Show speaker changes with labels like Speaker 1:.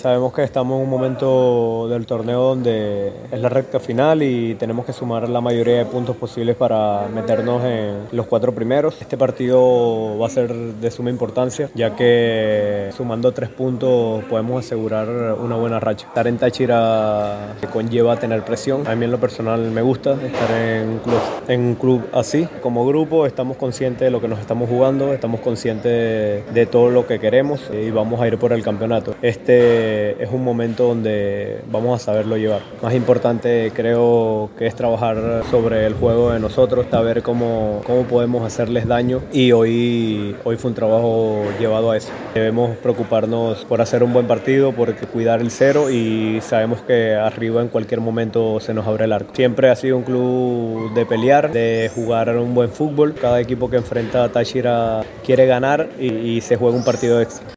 Speaker 1: Sabemos que estamos en un momento del torneo donde es la recta final y tenemos que sumar la mayoría de puntos posibles para meternos en los 4 primeros. Este partido va a ser de suma importancia, ya que sumando 3 puntos podemos asegurar una buena racha. Estar en Táchira conlleva tener presión. A mí en lo personal me gusta estar en un club así. Como grupo estamos conscientes de lo que nos estamos jugando, estamos conscientes de todo lo que queremos y vamos a ir por el campeonato. Este es un momento donde vamos a saberlo llevar. Más importante creo que es trabajar sobre el juego de nosotros, saber cómo podemos hacerles daño, y hoy fue un trabajo llevado a eso. Debemos preocuparnos por hacer un buen partido, por cuidar el cero, y sabemos que arriba en cualquier momento se nos abre el arco. Siempre ha sido un club de pelear, de jugar un buen fútbol. Cada equipo que enfrenta a Táchira quiere ganar y se juega un partido extra.